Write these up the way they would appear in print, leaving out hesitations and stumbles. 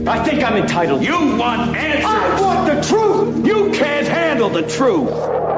I think I'm entitled. You want answers. I want the truth. You can't handle the truth.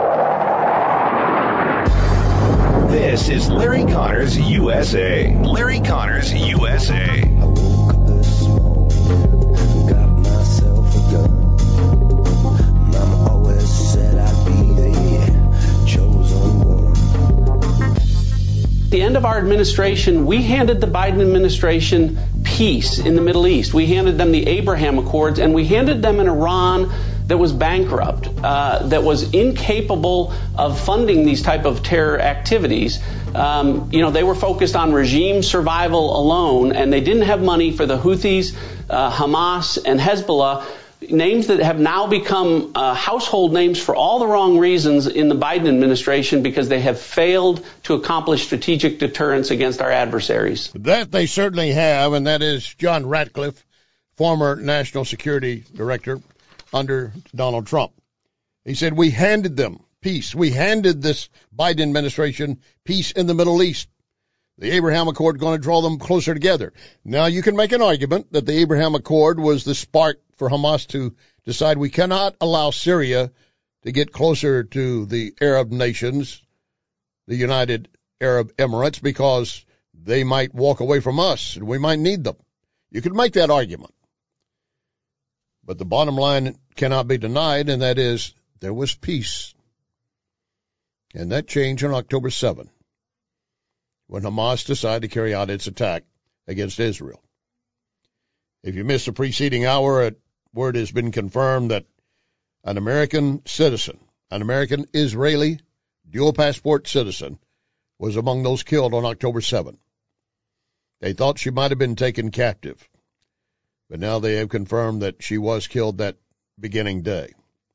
This is Larry Connors USA. Larry Connors USA. I woke up this morning, got myself a gun. Mama always said I'd be the chosen one. At the end of our administration, we handed the Biden administration peace in the Middle East. We handed them the Abraham Accords, and we handed them an Iran that was bankrupt, that was incapable of funding these type of terror activities. They were focused on regime survival alone, and they didn't have money for the Houthis, Hamas, and Hezbollah, names that have now become household names for all the wrong reasons in the Biden administration because they have failed to accomplish strategic deterrence against our adversaries. That they certainly have, and that is John Ratcliffe, former National Security Director under Donald Trump. He said, we handed them peace. We handed this Biden administration peace in the Middle East. The Abraham Accord going to draw them closer together. Now, you can make an argument that the Abraham Accord was the spark for Hamas to decide we cannot allow Syria to get closer to the Arab nations, the United Arab Emirates, because they might walk away from us and we might need them. You could make that argument. But the bottom line cannot be denied, and that is there was peace. And that changed on October 7th, when Hamas decided to carry out its attack against Israel. If you missed the preceding hour, word has been confirmed that an American citizen, an American Israeli dual passport citizen, was among those killed on October 7th. They thought she might have been taken captive, but now they have confirmed that she was killed that beginning day.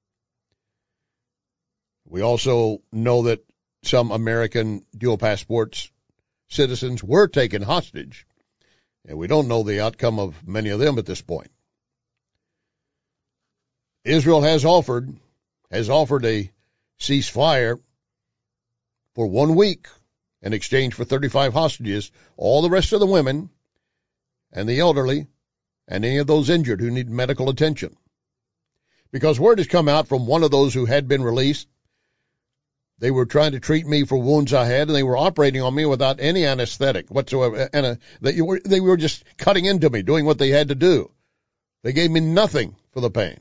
We also know that some American dual passports citizens were taken hostage, and we don't know the outcome of many of them at this point. Israel has offered a ceasefire for 1 week in exchange for 35 hostages, all the rest of the women and the elderly and any of those injured who need medical attention. Because word has come out from one of those who had been released. They were trying to treat me for wounds I had, and they were operating on me without any anesthetic whatsoever. And they were just cutting into me, doing what they had to do. They gave me nothing for the pain.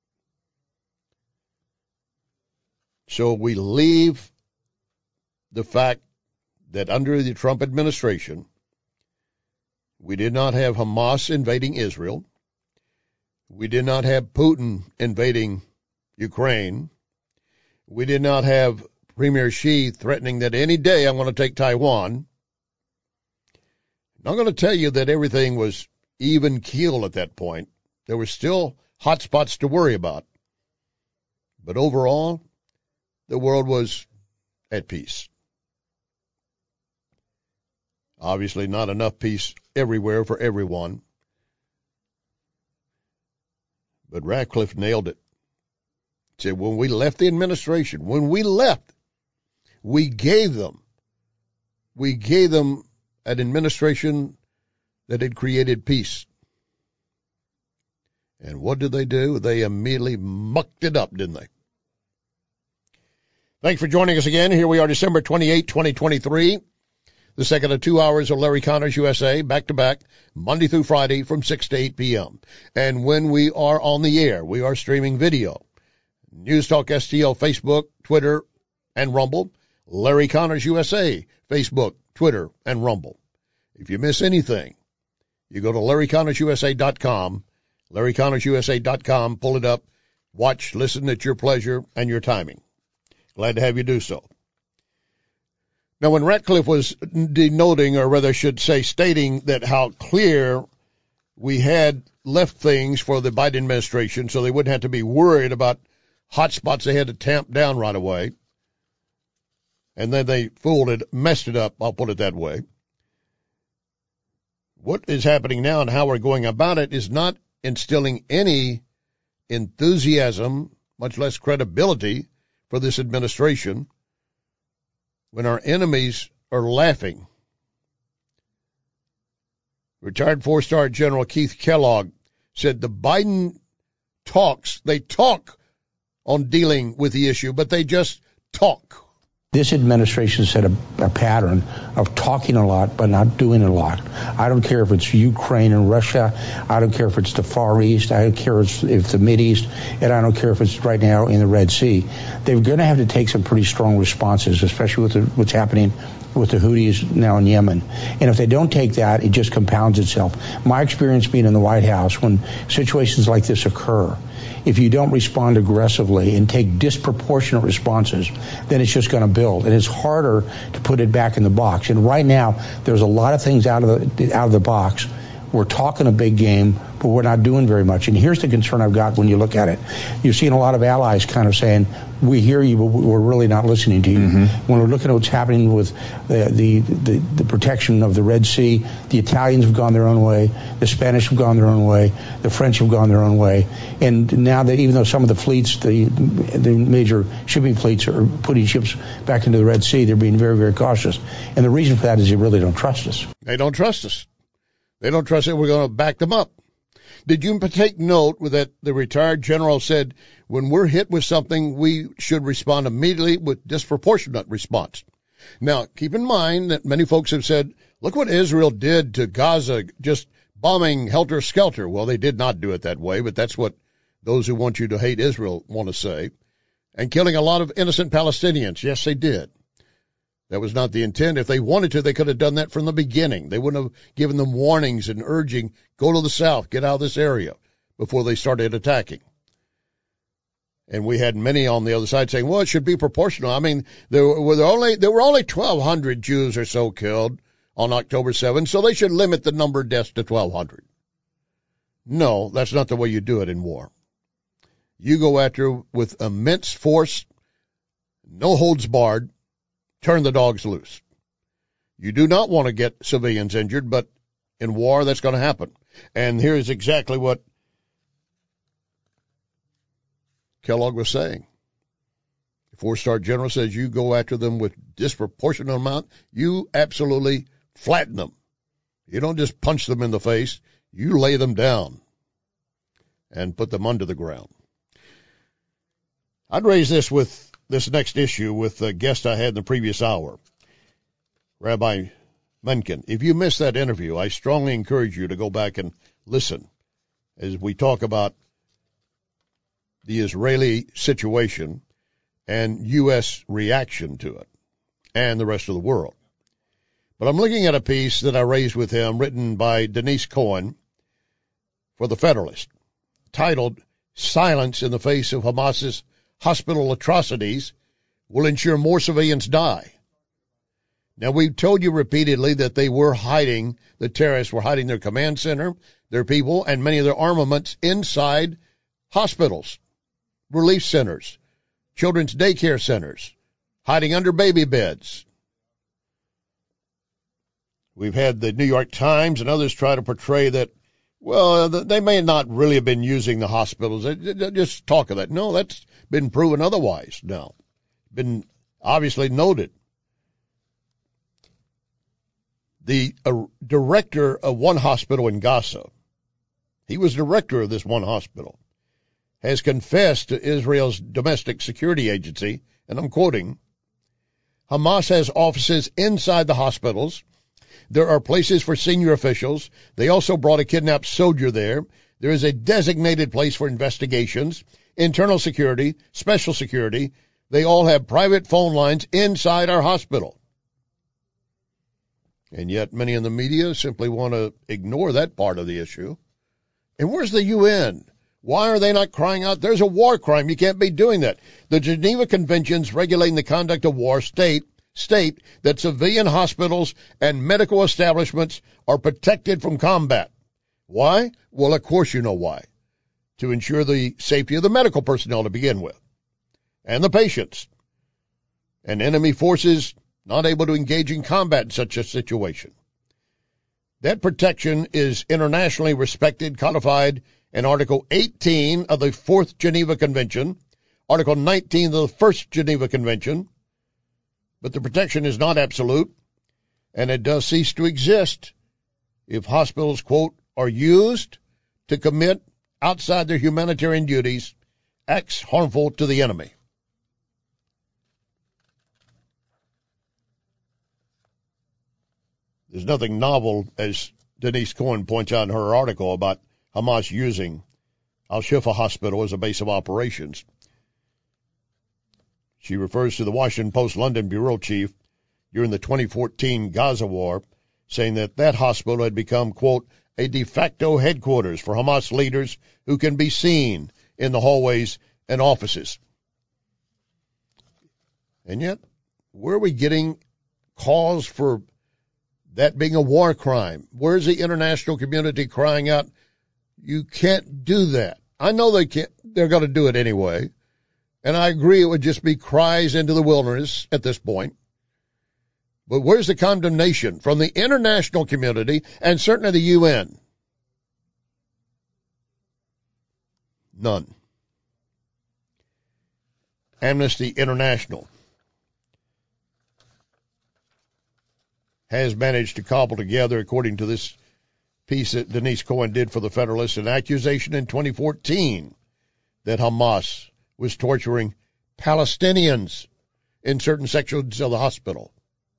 So we leave the fact that under the Trump administration, we did not have Hamas invading Israel. We did not have Putin invading Ukraine. We did not have Premier Xi threatening that any day I'm going to take Taiwan. I'm not going to tell you that everything was even keel at that point. There were still hot spots to worry about. But overall, the world was at peace. Obviously not enough peace everywhere for everyone. But Ratcliffe nailed it. He said, when we left the administration, we gave them an administration that had created peace. And what did they do? They immediately mucked it up, didn't they? Thanks for joining us again. Here we are, December 28, 2023. The second of 2 hours of Larry Connors USA, back-to-back, Monday through Friday from 6 to 8 p.m. And when we are on the air, we are streaming video. News Talk STL, Facebook, Twitter, and Rumble. Larry Connors USA, Facebook, Twitter, and Rumble. If you miss anything, you go to LarryConnorsUSA.com, LarryConnorsUSA.com, pull it up, watch, listen at your pleasure and your timing. Glad to have you do so. Now, when Ratcliffe was denoting, or rather should say stating that how clear we had left things for the Biden administration so they wouldn't have to be worried about hot spots they had to tamp down right away, and then they messed it up, I'll put it that way. What is happening now and how we're going about it is not instilling any enthusiasm, much less credibility, for this administration when our enemies are laughing. Retired 4-star General Keith Kellogg said the Biden they talk on dealing with the issue, but they just talk. This administration set a pattern of talking a lot but not doing a lot. I don't care if it's Ukraine and Russia. I don't care if it's the Far East. I don't care if it's the Mideast. And I don't care if it's right now in the Red Sea. They're going to have to take some pretty strong responses, especially with what's happening with the Houthis now in Yemen. And if they don't take that, it just compounds itself. My experience being in the White House, when situations like this occur, if you don't respond aggressively and take disproportionate responses, then it's just going to build. And it's harder to put it back in the box. And right now, there's a lot of things out of the box. We're talking a big game, but we're not doing very much. And here's the concern I've got when you look at it. You're seeing a lot of allies kind of saying, we hear you, but we're really not listening to you. Mm-hmm. When we're looking at what's happening with the protection of the Red Sea, the Italians have gone their own way, the Spanish have gone their own way, the French have gone their own way. And now that even though some of the fleets, the major shipping fleets are putting ships back into the Red Sea, they're being very, very cautious. And the reason for that is they really don't trust us. They don't trust us. They don't trust that we're going to back them up. Did you take note that the retired general said, when we're hit with something, we should respond immediately with disproportionate response? Now, keep in mind that many folks have said, look what Israel did to Gaza, just bombing helter-skelter. Well, they did not do it that way, but that's what those who want you to hate Israel want to say. And killing a lot of innocent Palestinians. Yes, they did. That was not the intent. If they wanted to, they could have done that from the beginning. They wouldn't have given them warnings and urging, go to the south, get out of this area, before they started attacking. And we had many on the other side saying, well, it should be proportional. I mean, there were only 1,200 Jews or so killed on October 7th, so they should limit the number of deaths to 1,200. No, that's not the way you do it in war. You go after with immense force, no holds barred, turn the dogs loose. You do not want to get civilians injured, but in war, that's going to happen. And here's exactly what Kellogg was saying. The four-star general says you go after them with disproportionate amount. You absolutely flatten them. You don't just punch them in the face. You lay them down and put them under the ground. I'd raise this with this next issue with the guest I had in the previous hour, Rabbi Menken. If you missed that interview, I strongly encourage you to go back and listen as we talk about the Israeli situation and U.S. reaction to it and the rest of the world. But I'm looking at a piece that I raised with him written by Denise Cohen for The Federalist, titled, Silence in the Face of Hamas's Hospital Atrocities Will Ensure More Civilians Die. Now, we've told you repeatedly that they were hiding, the terrorists were hiding their command center, their people, and many of their armaments inside hospitals, relief centers, children's daycare centers, hiding under baby beds. We've had the New York Times and others try to portray that, well, they may not really have been using the hospitals. Just talk of that. No, that's been proven otherwise now. Been obviously noted. The director of one hospital in Gaza, he was director of this one hospital, has confessed to Israel's domestic security agency, and I'm quoting, Hamas has offices inside the hospitals. There are places for senior officials. They also brought a kidnapped soldier there. There is a designated place for investigations, internal security, special security. They all have private phone lines inside our hospital. And yet many in the media simply want to ignore that part of the issue. And where's the UN? Why are they not crying out, there's a war crime, you can't be doing that? The Geneva Conventions regulating the conduct of war state that civilian hospitals and medical establishments are protected from combat. Why? Well, of course you know why. To ensure the safety of the medical personnel to begin with, and the patients, and enemy forces not able to engage in combat in such a situation. That protection is internationally respected, codified in Article 18 of the Fourth Geneva Convention, Article 19 of the First Geneva Convention, but the protection is not absolute, and it does cease to exist if hospitals, quote, are used to commit outside their humanitarian duties, acts harmful to the enemy. There's nothing novel, as Denise Cohen points out in her article, about Hamas using Al-Shifa Hospital as a base of operations. She refers to the Washington Post London bureau chief during the 2014 Gaza war, saying that hospital had become, quote, a de facto headquarters for Hamas leaders who can be seen in the hallways and offices. And yet, where are we getting cause for that being a war crime? Where's the international community crying out, you can't do that? I know they can't. They're going to do it anyway. And I agree it would just be cries into the wilderness at this point. But where's the condemnation from the international community and certainly the UN? None. Amnesty International has managed to cobble together, according to this piece that Denise Cohen did for the Federalist, an accusation in 2014 that Hamas was torturing Palestinians in certain sections of the hospital.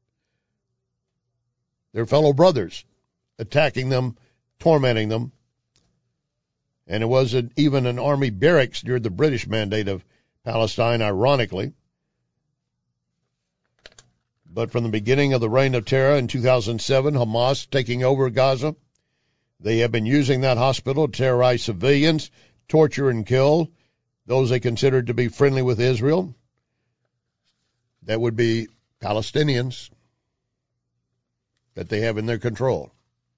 Their fellow brothers, attacking them, tormenting them. And it wasn't even an army barracks during the British Mandate of Palestine, ironically. But from the beginning of the Reign of Terror in 2007, Hamas taking over Gaza, they have been using that hospital to terrorize civilians, torture and kill those they considered to be friendly with Israel. That would be Palestinians that they have in their control.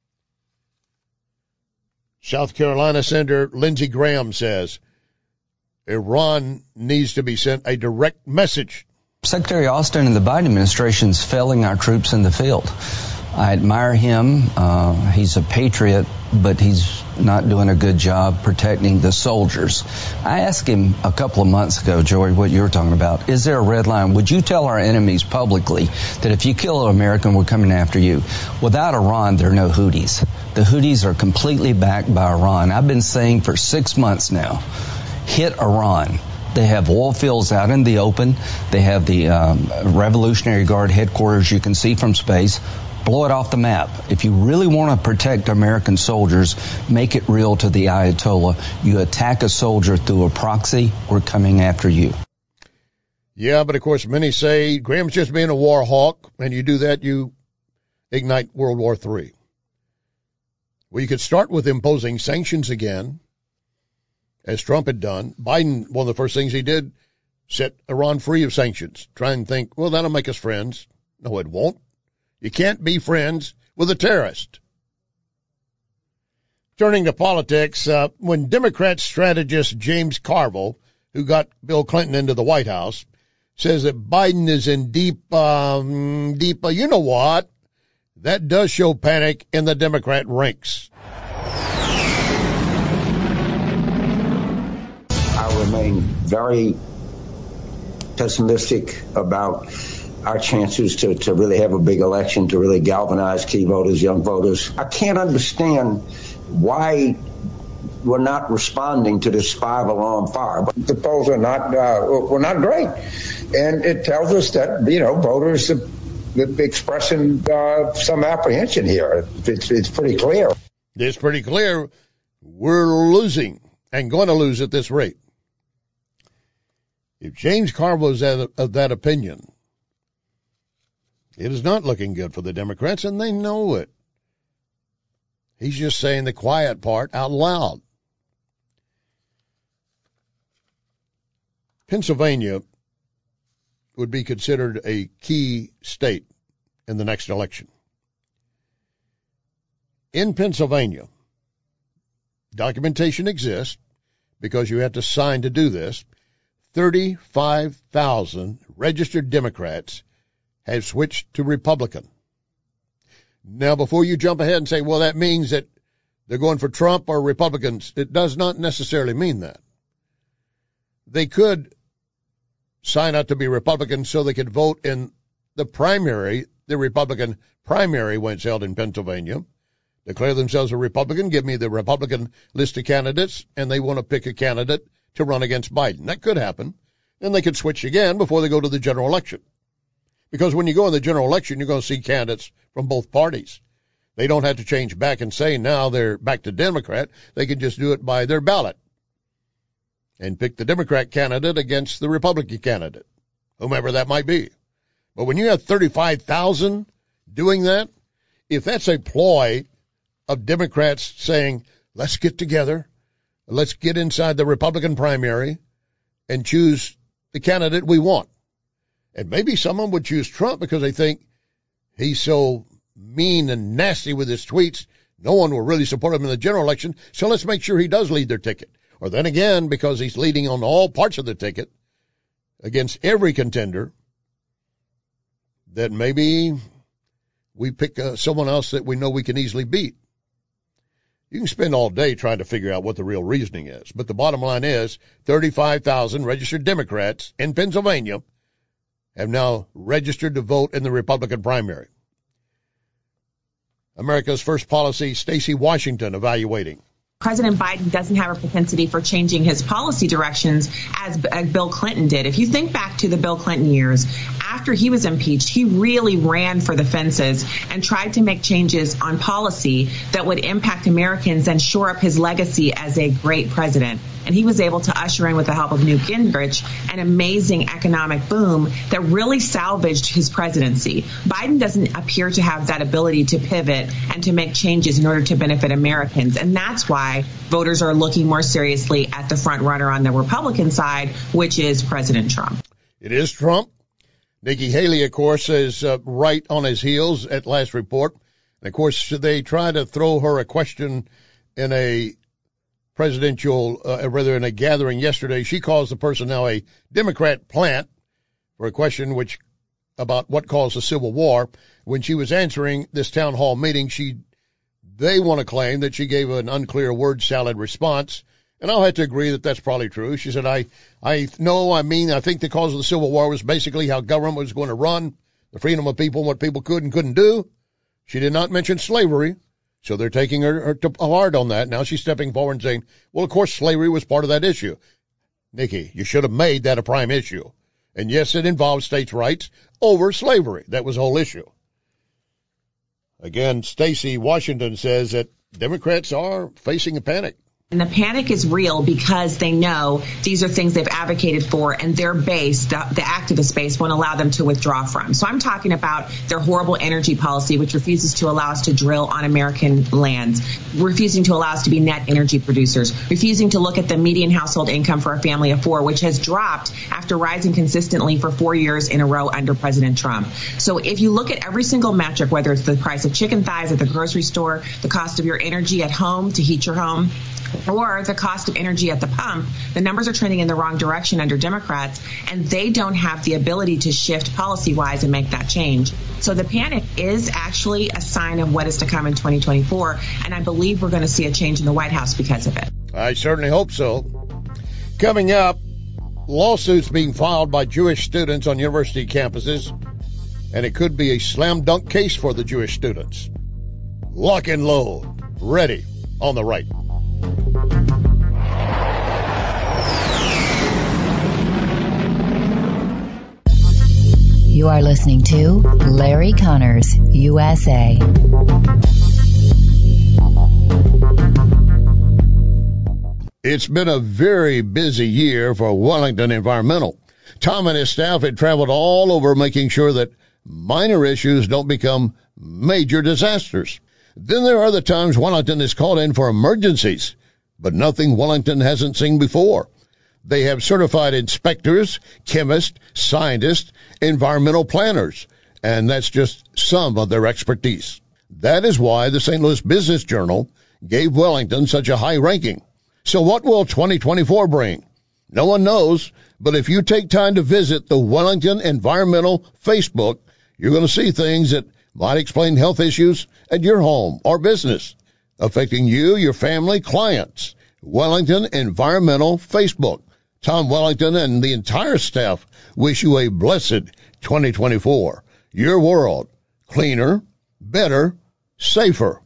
South Carolina Senator Lindsey Graham says Iran needs to be sent a direct message. Secretary Austin and the Biden administration is failing our troops in the field. I admire him. He's a patriot, but he's not doing a good job protecting the soldiers. I asked him a couple of months ago, Joey, what you were talking about. Is there a red line? Would you tell our enemies publicly that if you kill an American, we're coming after you? Without Iran, there are no Houthis. The Houthis are completely backed by Iran. I've been saying for 6 months now, hit Iran. They have oil fields out in the open. They have the Revolutionary Guard headquarters you can see from space. Blow it off the map. If you really want to protect American soldiers, make it real to the Ayatollah. You attack a soldier through a proxy, we're coming after you. Yeah, but of course many say Graham's just being a war hawk, and you do that, you ignite World War III. Well, you could start with imposing sanctions again, as Trump had done. Biden, one of the first things he did, set Iran free of sanctions. Try and think, well, that'll make us friends. No, it won't. You can't be friends with a terrorist. Turning to politics, when Democrat strategist James Carville, who got Bill Clinton into the White House, says that Biden is in deep, you know what, that does show panic in the Democrat ranks. I remain very pessimistic about our chances to really have a big election, to really galvanize key voters, young voters. I can't understand why we're not responding to this 5-alarm fire. But the polls are not were not great, and it tells us that voters are expressing some apprehension here. It's pretty clear. It's pretty clear we're losing and going to lose at this rate. If James Carville is of that opinion, it is not looking good for the Democrats, and they know it. He's just saying the quiet part out loud. Pennsylvania would be considered a key state in the next election. In Pennsylvania, documentation exists because you have to sign to do this. 35,000 registered Democrats have switched to Republican. Now, before you jump ahead and say, well, that means that they're going for Trump or Republicans, it does not necessarily mean that. They could sign up to be Republicans so they could vote in the primary, the Republican primary when it's held in Pennsylvania, declare themselves a Republican, give me the Republican list of candidates, and they want to pick a candidate to run against Biden. That could happen. Then they could switch again before they go to the general election. Because when you go in the general election, you're going to see candidates from both parties. They don't have to change back and say now they're back to Democrat. They can just do it by their ballot and pick the Democrat candidate against the Republican candidate, whomever that might be. But when you have 35,000 doing that, if that's a ploy of Democrats saying, let's get together, let's get inside the Republican primary and choose the candidate we want. And maybe someone would choose Trump because they think he's so mean and nasty with his tweets, no one will really support him in the general election, so let's make sure he does lead their ticket. Or then again, because he's leading on all parts of the ticket against every contender, that maybe we pick someone else that we know we can easily beat. You can spend all day trying to figure out what the real reasoning is, but the bottom line is 35,000 registered Democrats in Pennsylvania have now registered to vote in the Republican primary. America's First Policy, Stacey Washington, evaluating. President Biden doesn't have a propensity for changing his policy directions as Bill Clinton did. If you think back to the Bill Clinton years, after he was impeached, he really ran for the fences and tried to make changes on policy that would impact Americans and shore up his legacy as a great president. And he was able to usher in, with the help of Newt Gingrich, an amazing economic boom that really salvaged his presidency. Biden doesn't appear to have that ability to pivot and to make changes in order to benefit Americans. And that's why voters are looking more seriously at the front runner on the Republican side, which is President Trump. It is Trump. Nikki Haley, of course, is right on his heels at last report. And, of course, they try to throw her a question in a presidential, rather in a gathering yesterday. She calls the person now a Democrat plant for a question about what caused the Civil War. When she was answering this town hall meeting, they want to claim that she gave an unclear word salad response. And I'll have to agree that that's probably true. She said, I think the cause of the Civil War was basically how government was going to run, the freedom of people, and what people could and couldn't do. She did not mention slavery. So they're taking her to heart on that. Now she's stepping forward and saying, well, of course, slavery was part of that issue. Nikki, you should have made that a prime issue. And yes, it involved states' rights over slavery. That was the whole issue. Again, Stacey Washington says that Democrats are facing a panic. And the panic is real because they know these are things they've advocated for, and their base, the activist base, won't allow them to withdraw from. So I'm talking about their horrible energy policy, which refuses to allow us to drill on American lands, refusing to allow us to be net energy producers, refusing to look at the median household income for a family of four, which has dropped after rising consistently for 4 years in a row under President Trump. So if you look at every single metric, whether it's the price of chicken thighs at the grocery store, the cost of your energy at home to heat your home, or the cost of energy at the pump, the numbers are trending in the wrong direction under Democrats, and they don't have the ability to shift policy-wise and make that change. So the panic is actually a sign of what is to come in 2024, and I believe we're going to see a change in the White House because of it. I certainly hope so. Coming up, lawsuits being filed by Jewish students on university campuses, and it could be a slam dunk case for the Jewish students. Lock and load. Ready on the right. You are listening to Larry Connors, USA. It's been a very busy year for Wellington Environmental. Tom and his staff had traveled all over making sure that minor issues don't become major disasters. Then there are the times Wellington is called in for emergencies, but nothing Wellington hasn't seen before. They have certified inspectors, chemists, scientists, environmental planners, and that's just some of their expertise. That is why the St. Louis Business Journal gave Wellington such a high ranking. So what will 2024 bring? No one knows, but if you take time to visit the Wellington Environmental Facebook, you're going to see things that might explain health issues at your home or business, affecting you, your family, clients. Wellington Environmental Facebook. Tom Wellington and the entire staff wish you a blessed 2024. Your world, cleaner, better, safer.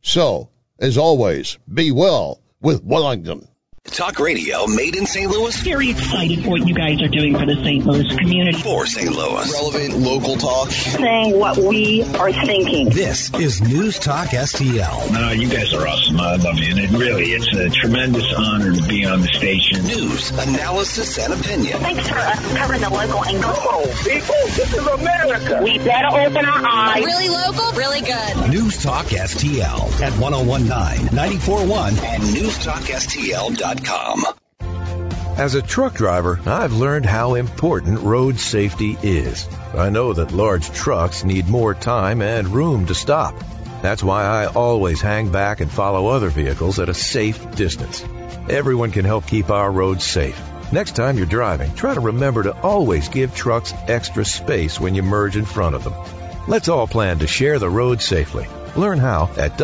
So, as always, be well with Wellington. Talk radio made in St. Louis. Very excited for what you guys are doing for the St. Louis community. For St. Louis. Relevant local talk. Saying what we are thinking. This is News Talk STL. No, you guys are awesome. I love you. And it's a tremendous honor to be on the station. News, analysis, and opinion. Thanks for covering the local angle. Oh, people, this is America. We better open our eyes. Really local, really good. News Talk STL at 1019, 94.1, and newstalkstl.com. As a truck driver, I've learned how important road safety is. I know that large trucks need more time and room to stop. That's why I always hang back and follow other vehicles at a safe distance. Everyone can help keep our roads safe. Next time you're driving, try to remember to always give trucks extra space when you merge in front of them. Let's all plan to share the road safely. Learn how at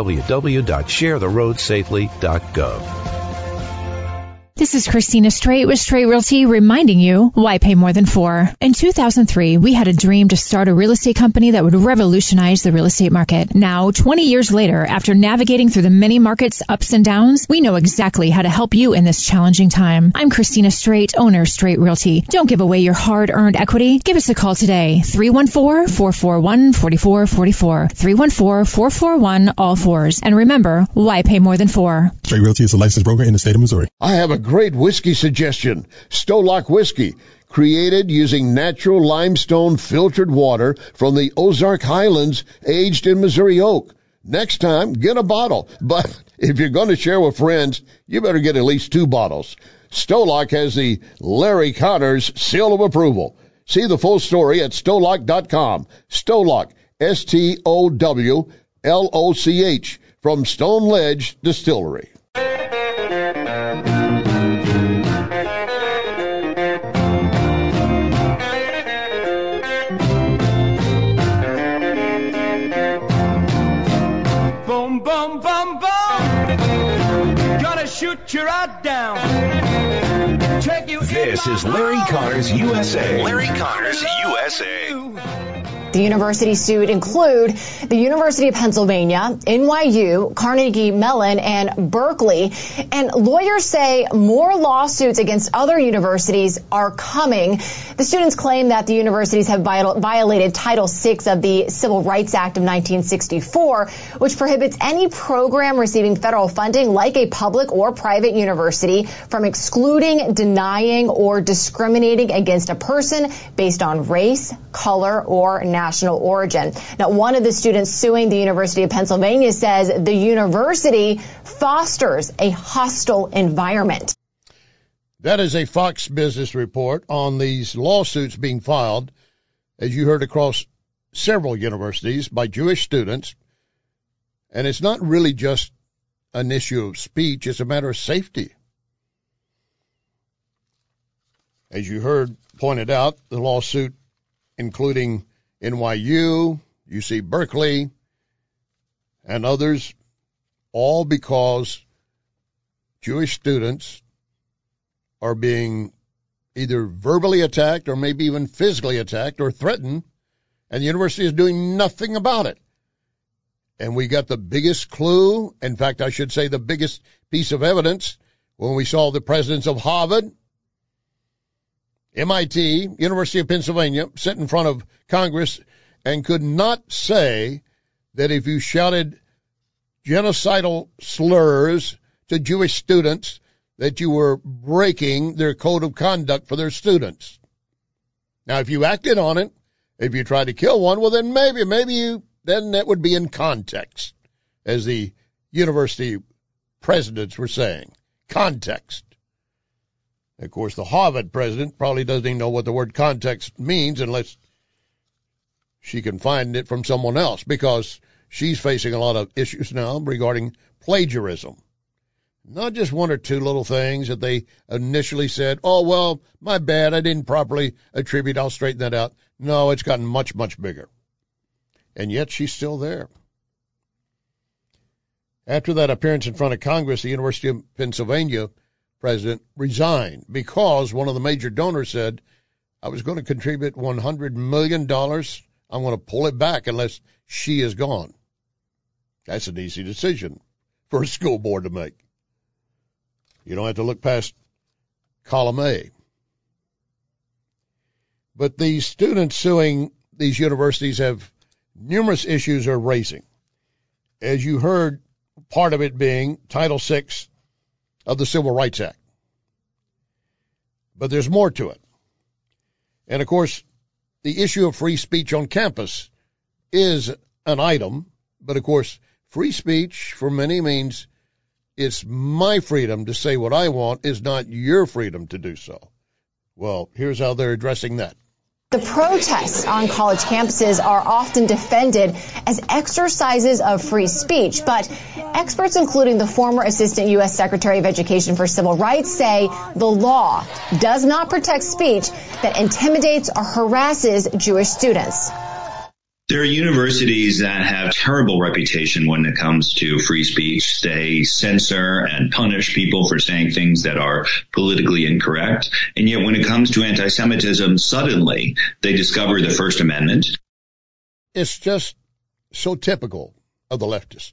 www.sharetheroadsafely.gov. This is Christina Straight with Straight Realty reminding you why pay more than for. In 2003, we had a dream to start a real estate company that would revolutionize the real estate market. Now, 20 years later, after navigating through the many market's ups and downs, we know exactly how to help you in this challenging time. I'm Christina Straight, owner Straight Realty. Don't give away your hard-earned equity. Give us a call today, 314-441-4444, 314-441-all-4s. And remember, why pay more than for? Straight Realty is a licensed broker in the state of Missouri. I have a great whiskey suggestion. Stolac Whiskey, created using natural limestone filtered water from the Ozark Highlands, aged in Missouri oak. Next time, get a bottle. But if you're going to share with friends, you better get at least 2 bottles. Stolac has the Larry Connors seal of approval. See the full story at Stolac.com. Stolac, Stowloch, from Stone Ledge Distillery. Shoot you right down. This is Larry Connors USA. Larry Connors USA. The university sued include the University of Pennsylvania, NYU, Carnegie Mellon, and Berkeley. And lawyers say more lawsuits against other universities are coming. The students claim that the universities have violated Title VI of the Civil Rights Act of 1964, which prohibits any program receiving federal funding, like a public or private university, from excluding, denying, or discriminating against a person based on race, color, or national origin. Now, one of the students suing the University of Pennsylvania says the university fosters a hostile environment. That is a Fox Business report on these lawsuits being filed, as you heard, across several universities by Jewish students. And it's not really just an issue of speech, it's a matter of safety. As you heard pointed out, the lawsuit including NYU, UC Berkeley, and others, all because Jewish students are being either verbally attacked or maybe even physically attacked or threatened, and the university is doing nothing about it. And we got the biggest clue, in fact, I should say the biggest piece of evidence, when we saw the presidents of Harvard, MIT, University of Pennsylvania, sit in front of Congress and could not say that if you shouted genocidal slurs to Jewish students, that you were breaking their code of conduct for their students. Now, if you acted on it, if you tried to kill one, well, then maybe then that would be in context, as the university presidents were saying. Context. Of course, the Harvard president probably doesn't even know what the word context means unless she can find it from someone else, because she's facing a lot of issues now regarding plagiarism. Not just one or two little things that they initially said, oh, well, my bad, I didn't properly attribute, I'll straighten that out. No, it's gotten much, much bigger. And yet she's still there. After that appearance in front of Congress, the University of Pennsylvania president resigned because one of the major donors said, I was going to contribute $100 million. I'm going to pull it back unless she is gone. That's an easy decision for a school board to make. You don't have to look past column A. But these students suing these universities have numerous issues they're raising. As you heard, part of it being Title VI of the Civil Rights Act. But there's more to it. And, of course, the issue of free speech on campus is an item. But, of course, free speech for many means it's my freedom to say what I want is not your freedom to do so. Well, here's how they're addressing that. The protests on college campuses are often defended as exercises of free speech, but experts, including the former Assistant U.S. Secretary of Education for Civil Rights, say the law does not protect speech that intimidates or harasses Jewish students. There are universities that have terrible reputation when it comes to free speech. They censor and punish people for saying things that are politically incorrect. And yet when it comes to anti-Semitism, suddenly they discover the First Amendment. It's just so typical of the leftists.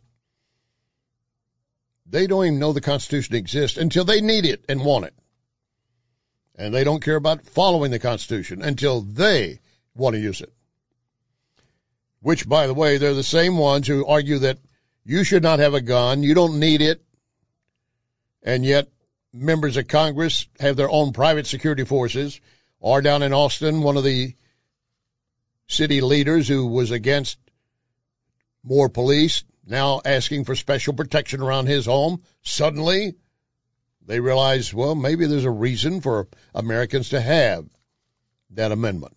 They don't even know the Constitution exists until they need it and want it. And they don't care about following the Constitution until they want to use it. Which, by the way, they're the same ones who argue that you should not have a gun, you don't need it, and yet members of Congress have their own private security forces. Or down in Austin, one of the city leaders who was against more police, now asking for special protection around his home. Suddenly, they realize, well, maybe there's a reason for Americans to have that amendment.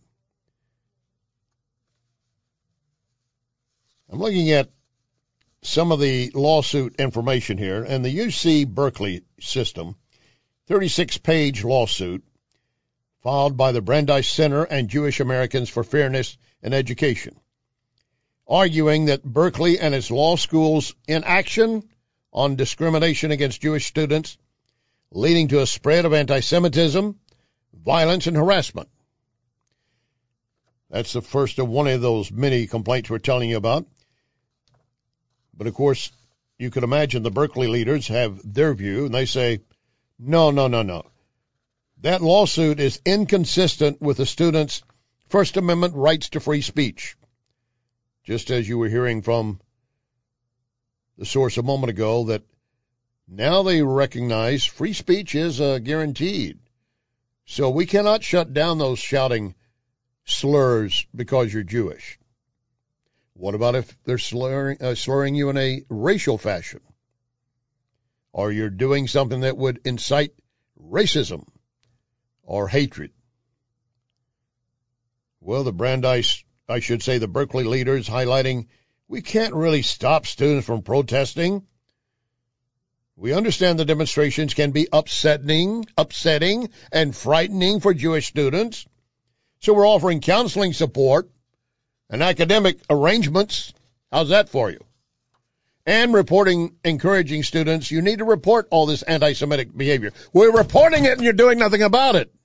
I'm looking at some of the lawsuit information here, and the UC Berkeley system, 36-page lawsuit filed by the Brandeis Center and Jewish Americans for Fairness in Education, arguing that Berkeley and its law schools' inaction on discrimination against Jewish students, leading to a spread of anti-Semitism, violence, and harassment. That's the first of one of those many complaints we're telling you about. But, of course, you could imagine the Berkeley leaders have their view, and they say, no. That lawsuit is inconsistent with the students' First Amendment rights to free speech. Just as you were hearing from the source a moment ago, that now they recognize free speech is guaranteed. So we cannot shut down those shouting slurs because you're Jewish. What about if they're slurring you in a racial fashion? Or you're doing something that would incite racism or hatred? Well, the Berkeley leaders highlighting, we can't really stop students from protesting. We understand the demonstrations can be upsetting and frightening for Jewish students. So we're offering counseling support and academic arrangements. How's that for you? And encouraging students, you need to report all this anti-Semitic behavior. We're reporting it and you're doing nothing about it.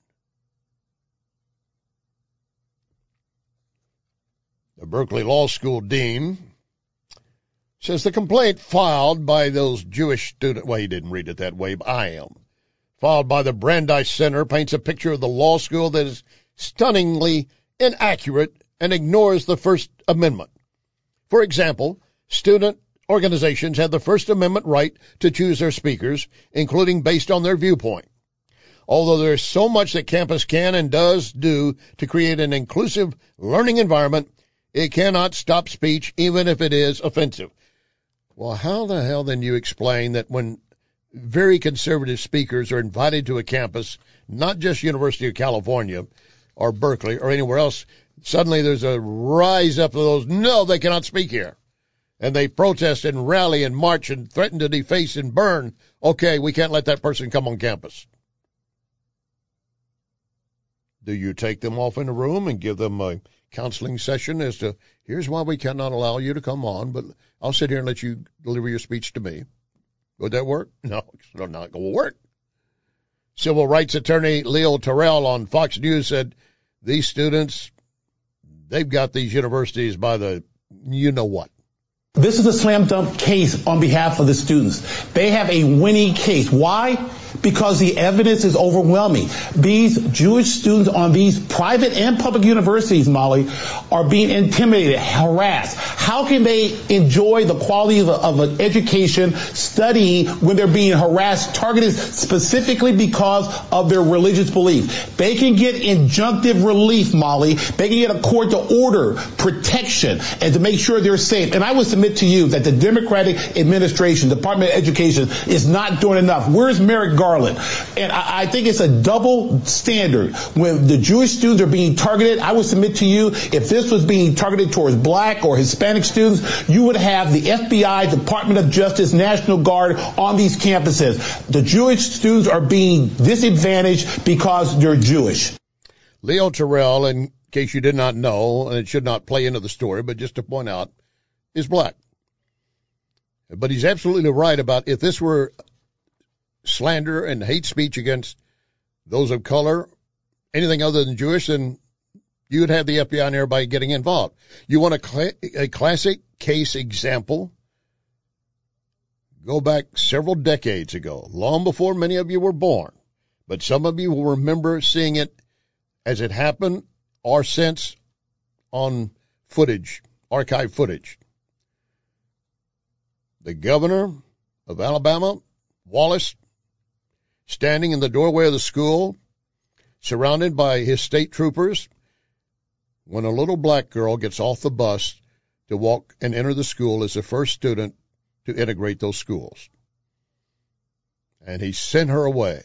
The Berkeley Law School dean says the complaint filed by those Jewish students, well, he didn't read it that way, but I am, filed by the Brandeis Center paints a picture of the law school that is stunningly inaccurate and ignores the First Amendment. For example, student organizations have the First Amendment right to choose their speakers, including based on their viewpoint. Although there is so much that campus can and does do to create an inclusive learning environment, it cannot stop speech, even if it is offensive. Well, how the hell then do you explain that when very conservative speakers are invited to a campus, not just University of California or Berkeley or anywhere else, suddenly there's a rise up of those, no, they cannot speak here. And they protest and rally and march and threaten to deface and burn. Okay, we can't let that person come on campus. Do you take them off in a room and give them a counseling session as to, here's why we cannot allow you to come on, but I'll sit here and let you deliver your speech to me? Would that work? No, it's not going to work. Civil rights attorney Leo Terrell on Fox News said, these students, they've got these universities by the you-know-what. This is a slam dunk case on behalf of the students. They have a winning case. Why? Because the evidence is overwhelming. These Jewish students on these private and public universities, Molly, are being intimidated, harassed. How can they enjoy the quality of an education studying when they're being harassed, targeted specifically because of their religious belief? They can get injunctive relief, Molly. They can get a court to order protection and to make sure they're safe. And I would submit to you that the Democratic administration, Department of Education, is not doing enough. Where's Merrick Garland? And I think it's a double standard. When the Jewish students are being targeted, I would submit to you, if this was being targeted towards black or Hispanic students, you would have the FBI, Department of Justice, National Guard on these campuses. The Jewish students are being disadvantaged because they're Jewish. Leo Terrell, in case you did not know, and it should not play into the story, but just to point out, is black. But he's absolutely right about if this were slander and hate speech against those of color, anything other than Jewish, then you would have the FBI and everybody getting involved. You want a classic case example? Go back several decades ago, long before many of you were born, but some of you will remember seeing it as it happened or since on footage, archive footage. The governor of Alabama, Wallace, standing in the doorway of the school, surrounded by his state troopers, when a little black girl gets off the bus to walk and enter the school as the first student to integrate those schools. And he sent her away.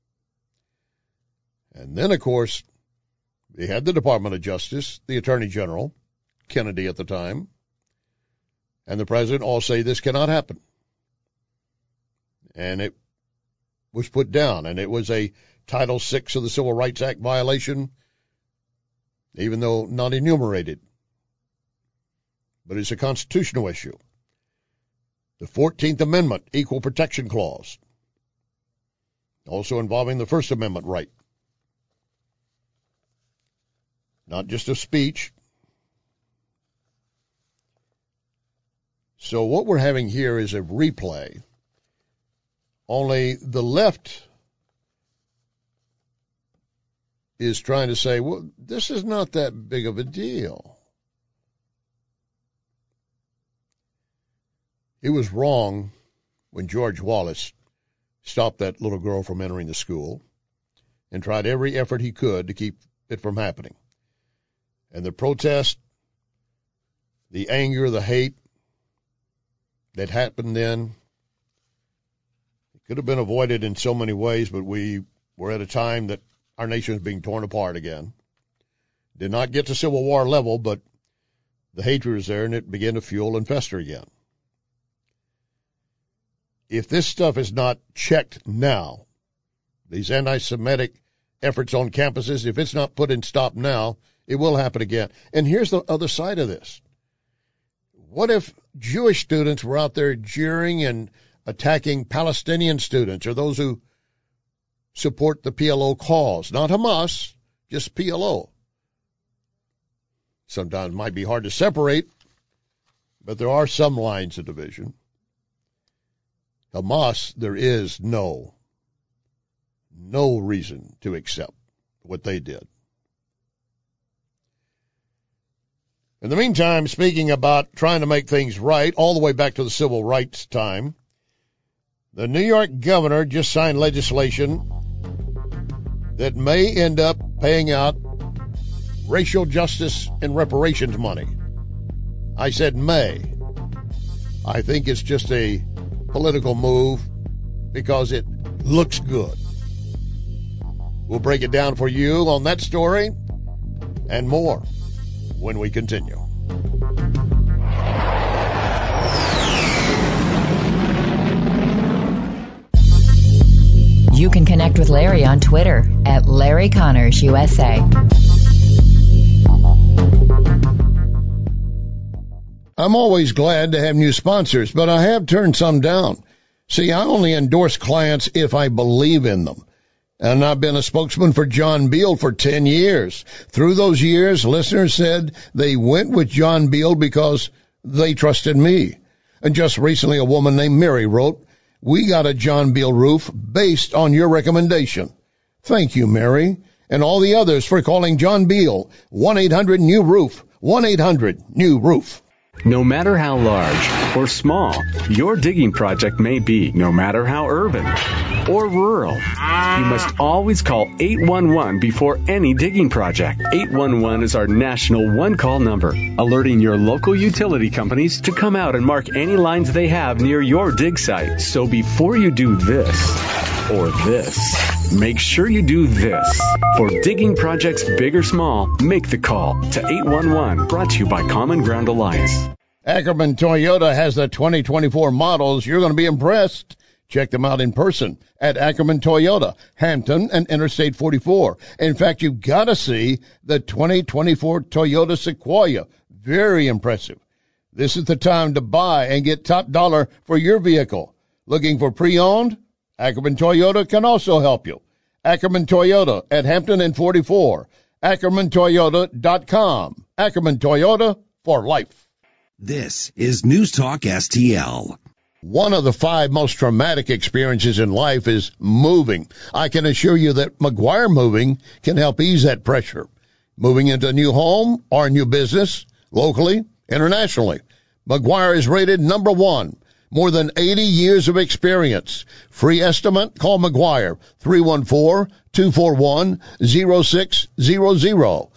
And then, of course, they had the Department of Justice, the Attorney General, Kennedy at the time, and the president all say this cannot happen. And it was put down, and it was a Title VI of the Civil Rights Act violation, even though not enumerated. But it's a constitutional issue. The 14th Amendment, Equal Protection Clause, also involving the First Amendment right. Not just a speech. So what we're having here is a replay. Only the left is trying to say, well, this is not that big of a deal. It was wrong when George Wallace stopped that little girl from entering the school and tried every effort he could to keep it from happening. And the protest, the anger, the hate that happened then, could have been avoided in so many ways, but we were at a time that our nation was being torn apart again. Did not get to Civil War level, but the hatred was there, and it began to fuel and fester again. If this stuff is not checked now, these anti-Semitic efforts on campuses, if it's not put in stop now, it will happen again. And here's the other side of this. What if Jewish students were out there jeering and attacking Palestinian students or those who support the PLO cause? Not Hamas, just PLO. Sometimes it might be hard to separate, but there are some lines of division. Hamas, there is no reason to accept what they did. In the meantime, speaking about trying to make things right, all the way back to the civil rights time, the New York governor just signed legislation that may end up paying out racial justice and reparations money. I said may. I think it's just a political move because it looks good. We'll break it down for you on that story and more when we continue. You can connect with Larry on Twitter at Larry Connors USA. I'm always glad to have new sponsors, but I have turned some down. See, I only endorse clients if I believe in them. And I've been a spokesman for John Beal for 10 years. Through those years, listeners said they went with John Beal because they trusted me. And just recently, a woman named Mary wrote, "We got a John Beal roof based on your recommendation." Thank you, Mary, and all the others for calling John Beal. 1-800-NEW-ROOF. 1-800-NEW-ROOF. No matter how large or small your digging project may be, no matter how urban or rural, you must always call 811 before any digging project. 811 is our national one-call number, alerting your local utility companies to come out and mark any lines they have near your dig site. So before you do this or this, make sure you do this. For digging projects big or small, make the call to 811. Brought to you by Common Ground Alliance. Ackerman Toyota has the 2024 models. You're going to be impressed. Check them out in person at Ackerman Toyota, Hampton and Interstate 44. In fact, you've got to see the 2024 Toyota Sequoia. Very impressive. This is the time to buy and get top dollar for your vehicle. Looking for pre-owned? Ackerman Toyota can also help you. Ackerman Toyota at Hampton and 44. AckermanToyota.com. Ackerman Toyota for life. This is News Talk STL. One of the 5 most traumatic experiences in life is moving. I can assure you that McGuire Moving can help ease that pressure. Moving into a new home or a new business, locally, internationally. McGuire is rated number 1. More than 80 years of experience. Free estimate? Call McGuire. 314-241-0600.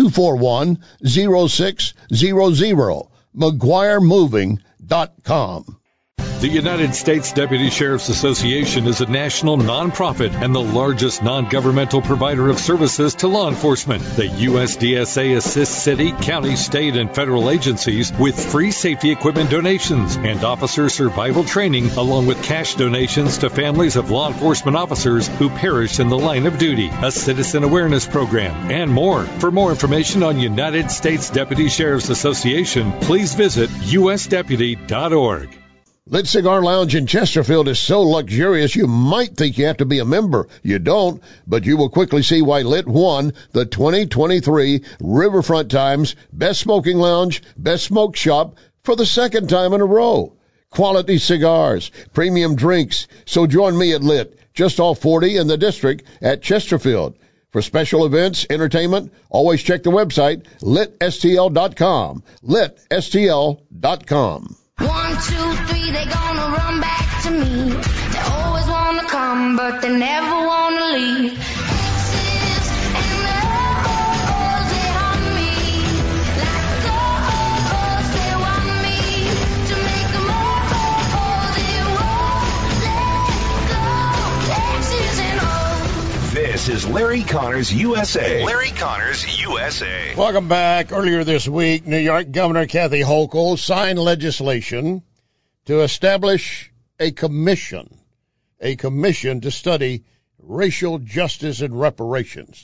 241-0600. McGuireMoving.com. The United States Deputy Sheriff's Association is a national nonprofit and the largest non-governmental provider of services to law enforcement. The USDSA assists city, county, state, and federal agencies with free safety equipment donations and officer survival training, along with cash donations to families of law enforcement officers who perished in the line of duty, a citizen awareness program, and more. For more information on United States Deputy Sheriff's Association, please visit usdeputy.org. Lit Cigar Lounge in Chesterfield is so luxurious you might think you have to be a member. You don't, but you will quickly see why Lit won the 2023 Riverfront Times Best Smoking Lounge, Best Smoke Shop for the second time in a row. Quality cigars, premium drinks. So join me at Lit, just off 40 in the district at Chesterfield. For special events, entertainment, always check the website, litstl.com. litstl.com. 1, 2, 3, they gonna run back to me. They always wanna come, but they never wanna leave. Exes and the hoes, they haunt me. Like ghosts, they want me to make them all. They won't let go. Exes and hoes. This is Larry Connors USA. Larry Connors USA. Welcome back. Earlier this week, New York Governor Kathy Hochul signed legislation to establish a commission to study racial justice and reparations.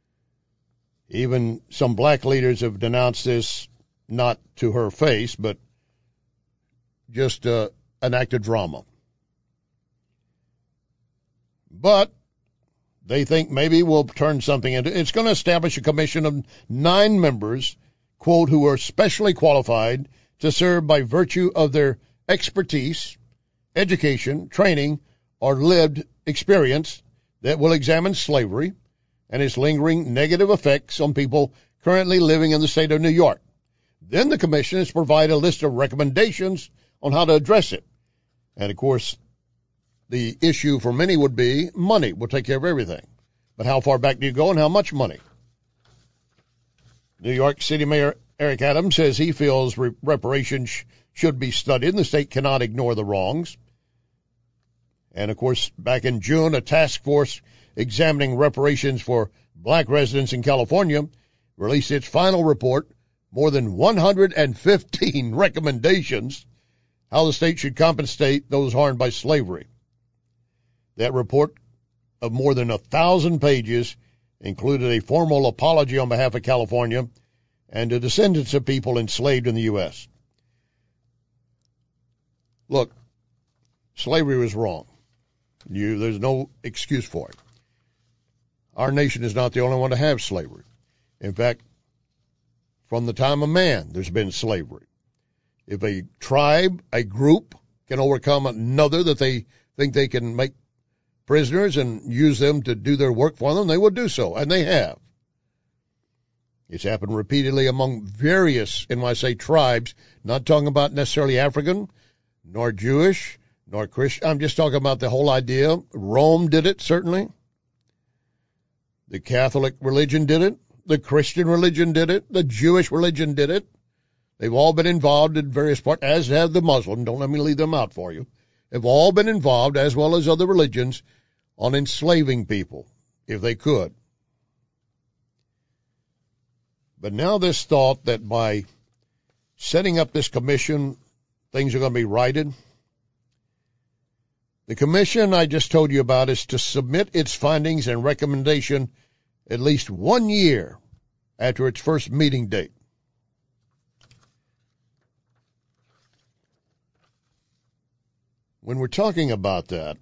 Even some black leaders have denounced this, not to her face, but just an act of drama. But they think maybe we'll turn something into. It's going to establish a commission of 9 members, quote, who are specially qualified to serve by virtue of their expertise, education, training, or lived experience that will examine slavery and its lingering negative effects on people currently living in the state of New York. Then the commission is to provide a list of recommendations on how to address it. And, of course, the issue for many would be money will take care of everything. But how far back do you go and how much money? New York City Mayor Eric Adams says he feels reparations should be studied and the state cannot ignore the wrongs. And, of course, back in June, a task force examining reparations for black residents in California released its final report, more than 115 recommendations, how the state should compensate those harmed by slavery. That report of more than 1,000 pages included a formal apology on behalf of California and the descendants of people enslaved in the U.S. Look, slavery was wrong. There's no excuse for it. Our nation is not the only one to have slavery. In fact, from the time of man, there's been slavery. If a tribe, a group, can overcome another that they think they can make prisoners and use them to do their work for them, they will do so, and they have. It's happened repeatedly among various, and when I say tribes, not talking about necessarily African, nor Jewish, nor Christian. I'm just talking about the whole idea. Rome did it, certainly. The Catholic religion did it. The Christian religion did it. The Jewish religion did it. They've all been involved in various parts, as have the Muslim. Don't let me leave them out for you. They've all been involved, as well as other religions, on enslaving people, if they could. But now this thought that by setting up this commission, things are going to be righted. The commission I just told you about is to submit its findings and recommendation at least 1 year after its first meeting date. When we're talking about that,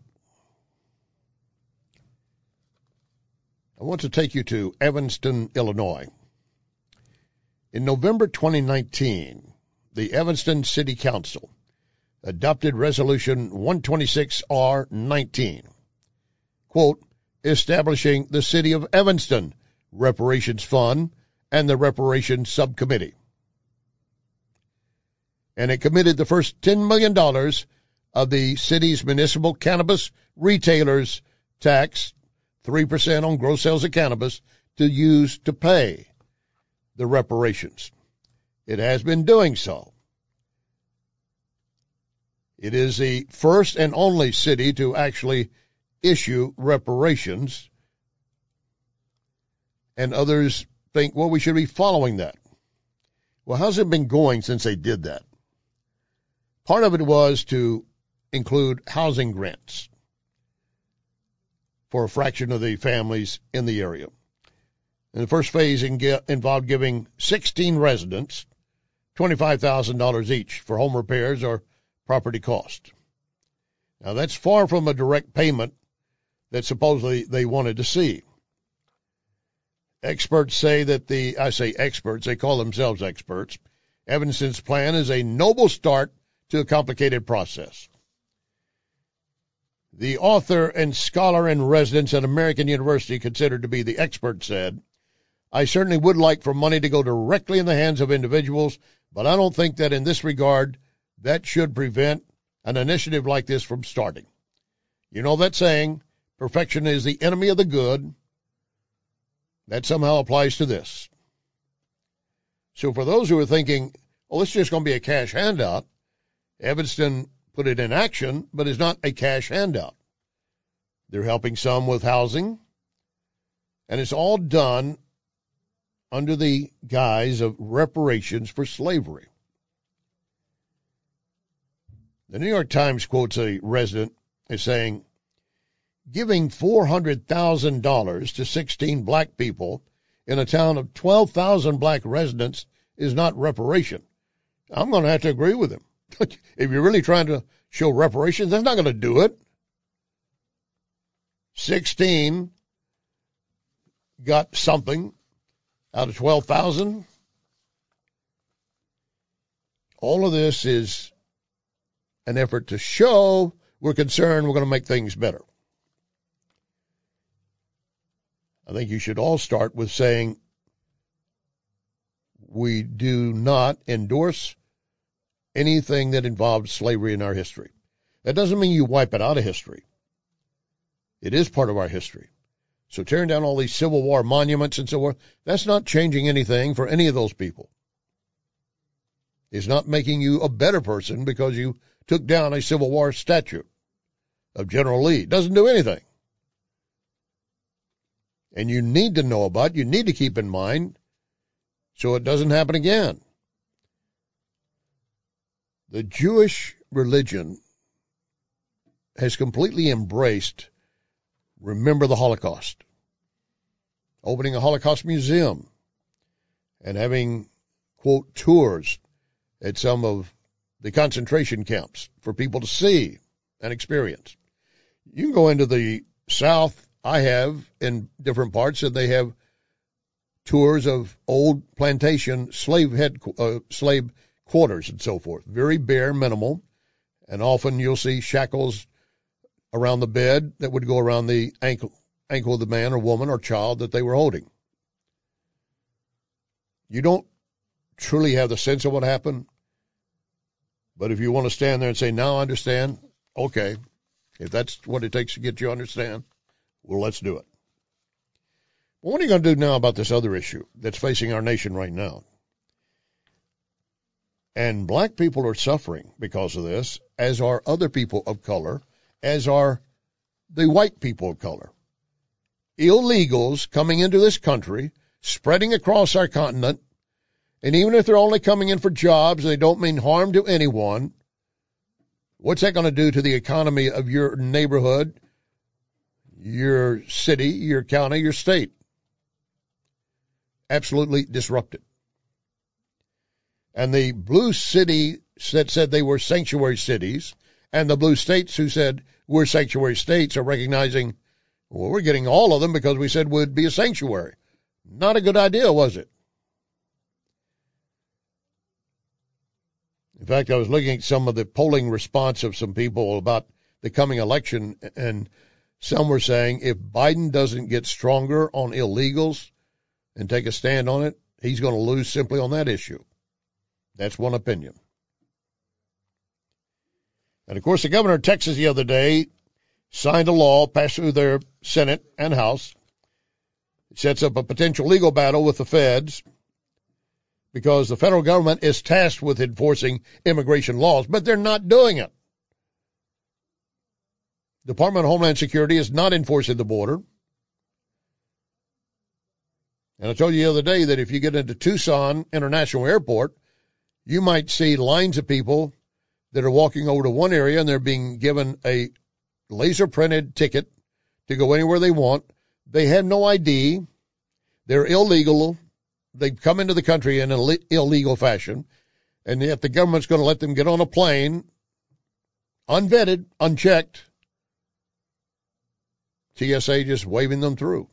I want to take you to Evanston, Illinois. In November 2019, the Evanston City Council adopted Resolution 126R19, quote, establishing the City of Evanston Reparations Fund and the Reparations Subcommittee. And it committed the first $10 million of the city's municipal cannabis retailers tax, 3% on gross sales of cannabis, to use to pay the reparations. It has been doing so. It is the first and only city to actually issue reparations, and others think, well, we should be following that. Well, how's it been going since they did that? Part of it was to include housing grants for a fraction of the families in the area. And the first phase involved giving 16 residents $25,000 each for home repairs or property cost. Now, that's far from a direct payment that supposedly they wanted to see. Experts say that I say experts, they call themselves experts. Evanston's plan is a noble start to a complicated process. The author and scholar in residence at American University, considered to be the expert, said, I certainly would like for money to go directly in the hands of individuals, but I don't think that in this regard that should prevent an initiative like this from starting. You know that saying, perfection is the enemy of the good. That somehow applies to this. So for those who are thinking, oh, it's just going to be a cash handout, Evanston put it in action, but it's not a cash handout. They're helping some with housing, and it's all done under the guise of reparations for slavery. The New York Times quotes a resident as saying, giving $400,000 to 16 black people in a town of 12,000 black residents is not reparation. I'm going to have to agree with him. If you're really trying to show reparations, that's not going to do it. 16 got something out of 12,000. All of this is an effort to show we're concerned, we're going to make things better. I think you should all start with saying we do not endorse anything that involves slavery in our history. That doesn't mean you wipe it out of history. It is part of our history. So tearing down all these Civil War monuments and so forth, that's not changing anything for any of those people. It's not making you a better person because you took down a Civil War statue of General Lee. It doesn't do anything. And you need to know about, you need to keep in mind so it doesn't happen again. The Jewish religion has completely embraced Remember the Holocaust, opening a Holocaust museum and having, quote, tours at some of the concentration camps for people to see and experience. You can go into the South, I have, in different parts, and they have tours of old plantation slave quarters and so forth. Very bare, minimal. And often you'll see shackles around the bed that would go around the ankle of the man or woman or child that they were holding. You don't truly have the sense of what happened. But if you want to stand there and say, now I understand, okay. If that's what it takes to get you to understand, well, let's do it. Well, what are you going to do now about this other issue that's facing our nation right now? And black people are suffering because of this, as are other people of color, as are the white people of color. Illegals coming into this country, spreading across our continent, and even if they're only coming in for jobs, they don't mean harm to anyone. What's that going to do to the economy of your neighborhood, your city, your county, your state? Absolutely disrupted. And the blue city that said they were sanctuary cities, and the blue states who said we're sanctuary states are recognizing, well, we're getting all of them because we said we'd be a sanctuary. Not a good idea, was it? In fact, I was looking at some of the polling response of some people about the coming election, and some were saying if Biden doesn't get stronger on illegals and take a stand on it, he's going to lose simply on that issue. That's one opinion. And, of course, the governor of Texas the other day signed a law passed through their Senate and House. It sets up a potential legal battle with the feds because the federal government is tasked with enforcing immigration laws, but they're not doing it. Department of Homeland Security is not enforcing the border. And I told you the other day that if you get into Tucson International Airport, you might see lines of people that are walking over to one area and they're being given a laser-printed ticket to go anywhere they want. They have no ID. They're illegal. They've come into the country in an illegal fashion, and yet the government's going to let them get on a plane, unvetted, unchecked, TSA just waving them through.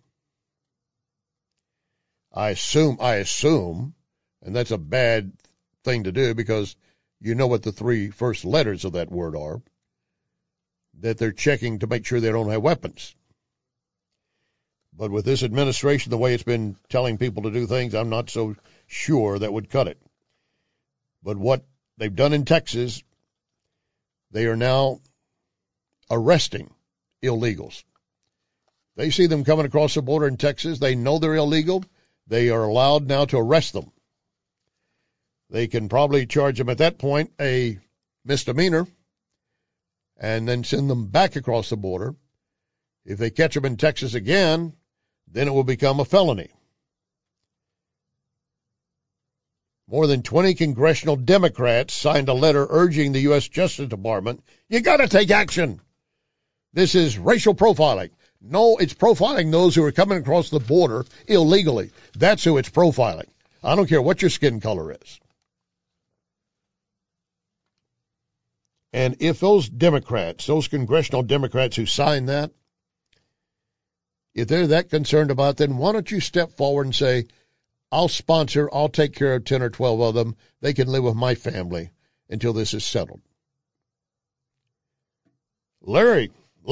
I assume, and that's a bad thing to do because you know what the three first letters of that word are, that they're checking to make sure they don't have weapons. But with this administration, the way it's been telling people to do things, I'm not so sure that would cut it. But what they've done in Texas, they are now arresting illegals. They see them coming across the border in Texas. They know they're illegal. They are allowed now to arrest them. They can probably charge them at that point a misdemeanor and then send them back across the border. If they catch them in Texas again, then it will become a felony. More than 20 congressional Democrats signed a letter urging the U.S. Justice Department, you got to take action. This is racial profiling. No, it's profiling those who are coming across the border illegally. That's who it's profiling. I don't care what your skin color is. And if those Democrats, those congressional Democrats who signed that, if they're that concerned about it, then why don't you step forward and say, I'll take care of 10 or 12 of them. They can live with my family until this is settled. Larry,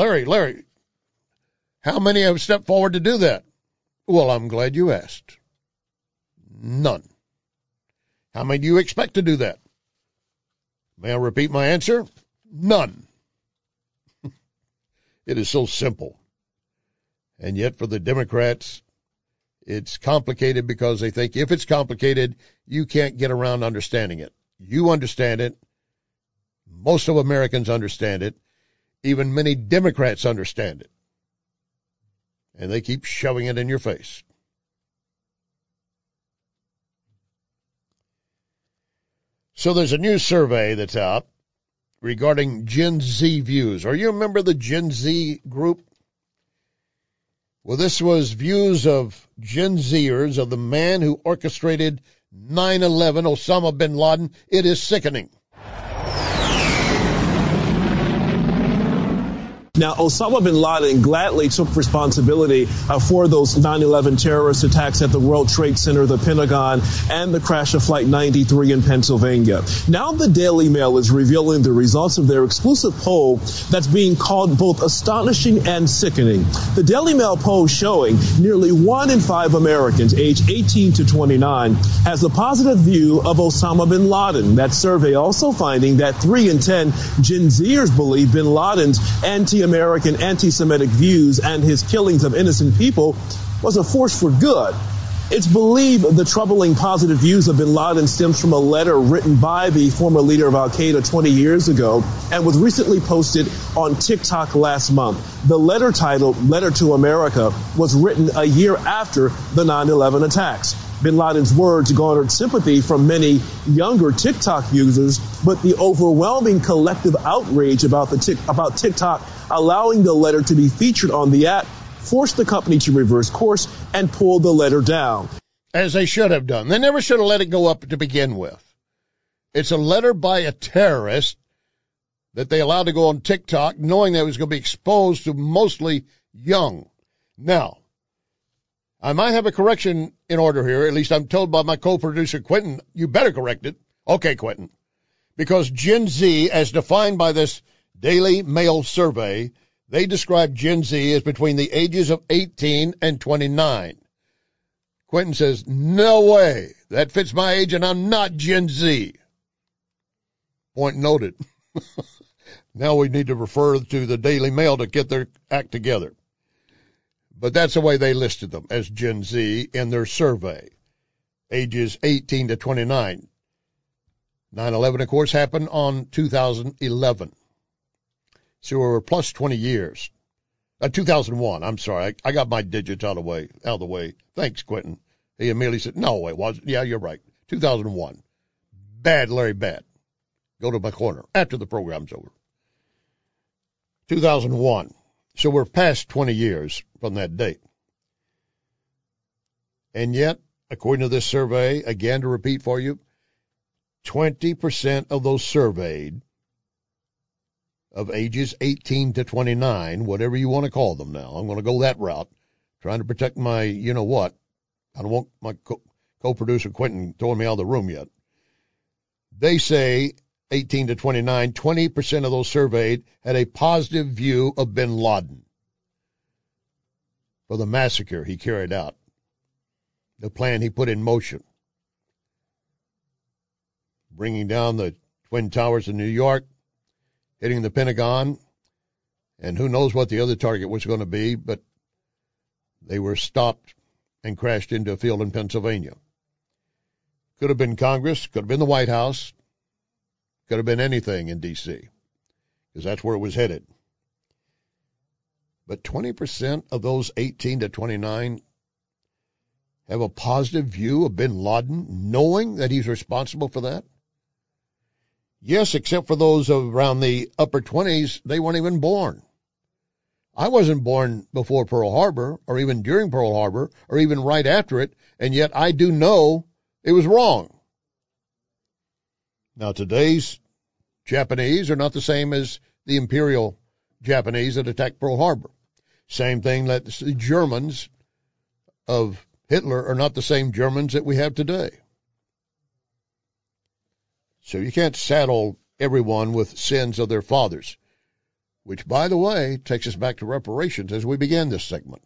how many have stepped forward to do that? Well, I'm glad you asked. None. How many do you expect to do that? May I repeat my answer? None. It is so simple. And yet for the Democrats, it's complicated because they think if it's complicated, you can't get around understanding it. You understand it. Most of Americans understand it. Even many Democrats understand it. And they keep shoving it in your face. So there's a new survey that's out regarding Gen Z views. Are you a member of the Gen Z group? Well, this was views of Gen Zers of the man who orchestrated 9/11, Osama bin Laden. It is sickening. Now, Osama bin Laden gladly took responsibility for those 9/11 terrorist attacks at the World Trade Center, the Pentagon, and the crash of Flight 93 in Pennsylvania. Now the Daily Mail is revealing the results of their exclusive poll that's being called both astonishing and sickening. The Daily Mail poll showing nearly 1 in 5 Americans aged 18 to 29 has a positive view of Osama bin Laden. That survey also finding that 3 in 10 Gen Zers believe bin Laden's anti-American, anti-Semitic views and his killings of innocent people was a force for good. It's believed the troubling positive views of bin Laden stems from a letter written by the former leader of al-Qaeda 20 years ago and was recently posted on TikTok last month. The letter, titled Letter to America, was written a year after the 9/11 attacks. Bin Laden's words garnered sympathy from many younger TikTok users, but the overwhelming collective outrage about TikTok allowing the letter to be featured on the app forced the company to reverse course and pull the letter down. As they should have done. They never should have let it go up to begin with. It's a letter by a terrorist that they allowed to go on TikTok, knowing that it was going to be exposed to mostly young. Now, I might have a correction in order here. At least I'm told by my co-producer, Quentin, you better correct it. Okay, Quentin. Because Gen Z, as defined by this Daily Mail survey, they describe Gen Z as between the ages of 18 and 29. Quentin says, no way. That fits my age, and I'm not Gen Z. Point noted. Now we need to refer to the Daily Mail to get their act together. But that's the way they listed them, as Gen Z in their survey. Ages 18 to 29. 9/11, of course, happened on 2011. So we were plus 20 years. 2001, I'm sorry. I got my digits out of the way. Thanks, Quentin. He immediately said, no, it wasn't. Yeah, you're right. 2001. Bad, Larry, bad. Go to my corner after the program's over. 2001. So we're past 20 years from that date. And yet, according to this survey, again to repeat for you, 20% of those surveyed of ages 18 to 29, whatever you want to call them now. I'm going to go that route, trying to protect my you-know-what. I don't want my co-producer Quentin throwing me out of the room yet. They say 18 to 29, 20% of those surveyed had a positive view of bin Laden for the massacre he carried out, the plan he put in motion, bringing down the Twin Towers in New York, hitting the Pentagon, and who knows what the other target was going to be, but they were stopped and crashed into a field in Pennsylvania. Could have been Congress, could have been the White House, could have been anything in D.C., because that's where it was headed. But 20% of those 18 to 29 have a positive view of bin Laden, knowing that he's responsible for that? Yes, except for those around the upper 20s, they weren't even born. I wasn't born before Pearl Harbor, or even during Pearl Harbor, or even right after it, and yet I do know it was wrong. Now, today's Japanese are not the same as the Imperial Japanese that attacked Pearl Harbor. Same thing that the Germans of Hitler are not the same Germans that we have today. So you can't saddle everyone with sins of their fathers, which, by the way, takes us back to reparations as we began this segment.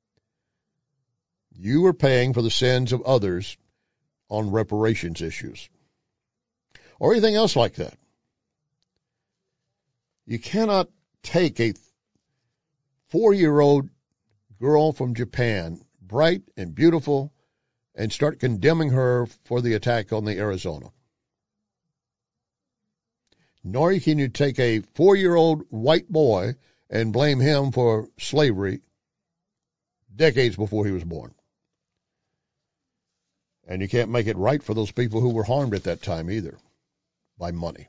You are paying for the sins of others on reparations issues or anything else like that. You cannot take a 4-year-old girl from Japan, bright and beautiful, and start condemning her for the attack on the Arizona. Nor can you take a 4-year-old white boy and blame him for slavery decades before he was born. And you can't make it right for those people who were harmed at that time either, by money.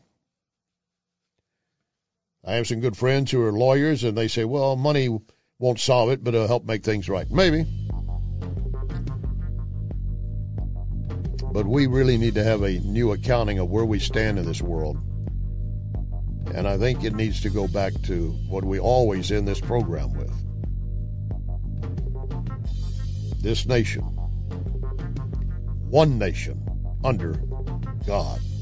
I have some good friends who are lawyers, and they say, well, money won't solve it, but it'll help make things right. Maybe. But we really need to have a new accounting of where we stand in this world And I think it needs to go back to what we always end this program with. This nation, one nation under God.